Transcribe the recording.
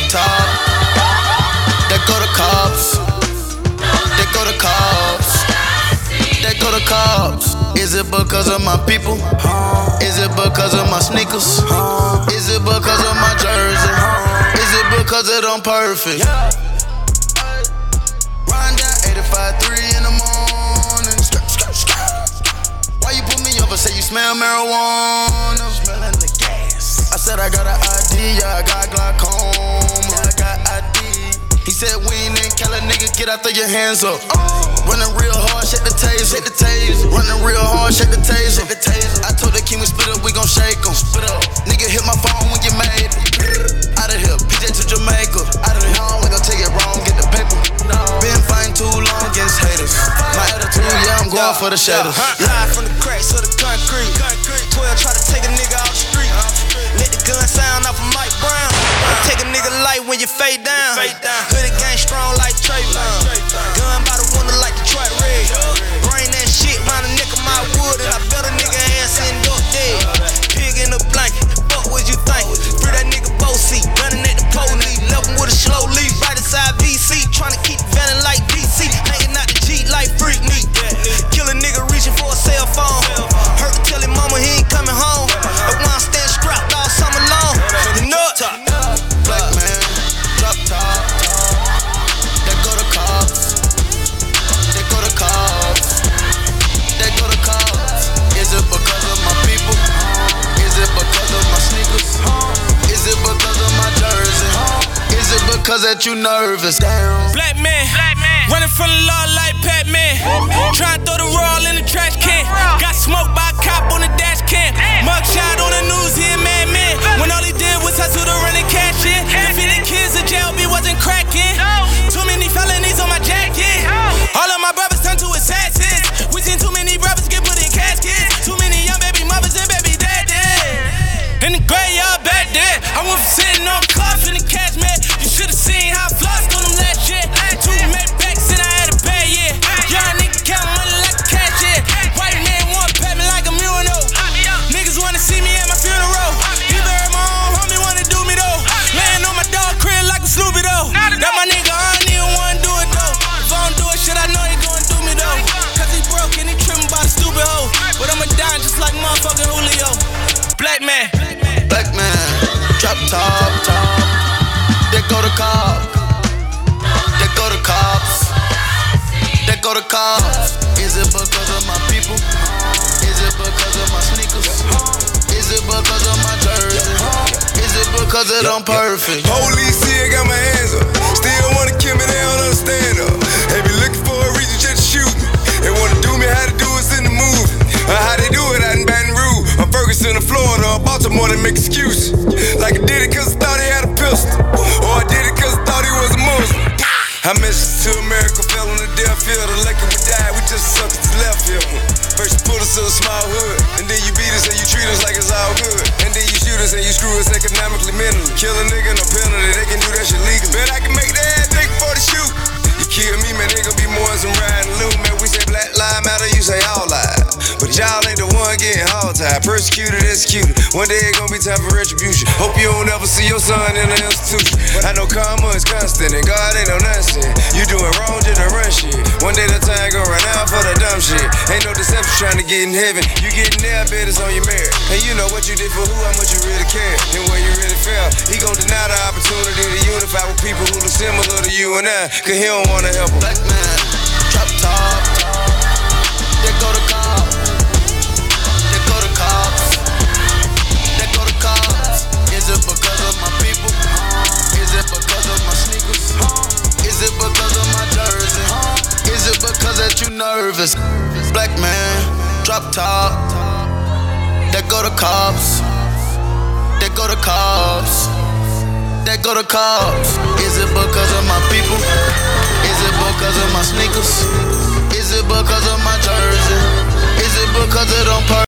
top. They go to cops. They go to cops. They go to cops. Is it because of my people? Is it because of my sneakers? Is it because of my jersey? Is it because of them perfect? Riding down 85-3 in the morning. Why you put me over? Say you smell marijuana. Smelling the gas. I said I got an ID, yeah, I got glaucoma. I got ID. He said we ain't in Cali, nigga, get out, throw your hands up. Running real hard, shake the taser, shake the taser. Running real hard, shake the taser, shake the taser. I told the king we split up, we gon' shake 'em. Split up. Nigga hit my phone when you made it. Out of here, PJ to Jamaica. Out of here, we gon' take it wrong, get the paper. Been fighting too long against haters. My attitude, yeah, I'm going for the shadows. Live from the cracks of the concrete. 12 try to take a nigga off the street. Let the gun sound off of Mike Brown. Take a nigga light when you fade down. Hoodie gang strong like Trayvon. Gun by the window like Detroit Red. Bring that shit round the neck of my wood, and I bet a nigga ass end up dead. Pig in the blanket, fuck what you think? Free that nigga Bossy, running at the police. Left him with a slow leaf, right inside VC. Tryna keep vanning like DC. Hanging out the Jeep like Freak Me. Kill a nigga reaching for a cell phone. Hurt to tell his mama he ain't coming home. That's why I'm staying strapped all summer long. The nut. Black man, drop top. They go to cops. They go to cops. They go to cops. Is it because of my people? Is it because of my sneakers? Is it because of my jersey? Is it because that you nervous? Damn. Black man, running from the law like Pac-Man. Trying to throw the roll in the trash can. Got smoked by a cop on the dash cam. Mugshot on the news, he a madman. When all he did was hustle to run and cash in. Defeated kids in jail, B wasn't cracking. Too many felonies on my jacket. All of my brothers turned to assassins. We seen too many brothers get put in caskets. Too many young baby mothers and baby daddies. In the graveyard back there, I went from sitting on cuffs in the cash man. You should've seen how I flossed on them last year. 2 Maybachs and I had a bad year. Young nigga count money like a cashier. White man wanna pat me like a mural. Niggas wanna see me at my funeral. Even heard my own homie wanna do me though. Laying on my dog crib like a Snoopy though. That my nigga, I don't even wanna do it though. If I don't do it, shit, I know he gon' do me though. Cause he broke and he trippin' by the stupid hoe. But I'ma die just like motherfucking Julio. Black man. Black man, drop top. They go to cops. They go to cops. They go to cops. Is it because of my people? Is it because of my sneakers? Is it because of my jersey? Is it because of them perfect? Police here got my hands up. Still wanna kill me, they don't understand her. They be looking for a reason just to shoot me. They wanna do me how to do us in the movie. How they do it out in Baton Rouge. I'm Ferguson, Florida, or Baltimore, they make excuses. Like I did it cause I thought he had a pistol. Or I did it cause I thought he was a Muslim. I messaged to America, fell on the death field. The lucky we died, we just sucked to left here. First you put us in a small hood, and then you beat us and you treat us like it's all good. And then you shoot us and you screw us economically, mentally. Kill a nigga, no penalty, they can do that shit legal. Bet I can make that ass think before the shoot. You kill me, man, they gon' be more than some riding loot. Man, we say black lives matter, you say all lives. But y'all ain't the one getting hog-tied, persecuted, executed. One day it gon' be time for retribution. Hope you don't ever see your son in an institution. I know karma is constant and God ain't no nonsense. You doing wrong just to run shit. One day the time gon' run out for the dumb shit. Ain't no deception trying to get in heaven. You getting there, bet it's on your merit. And you know what you did for who, how much you really care, and where you really fell. He gon' deny the opportunity to unify with people who look similar to you and I, cause he don't wanna help him. Black man, drop top. They go to cops. They go to cops. They go to cops. Is it because of my people? Is it because of my sneakers? Is it because of my jersey? Is it because that you nervous? Black man, drop top. They go to cops. They go to cops. They go to cops. Is it because of my people? Is it because of my sneakers? Is it because of my jersey? Is it because of them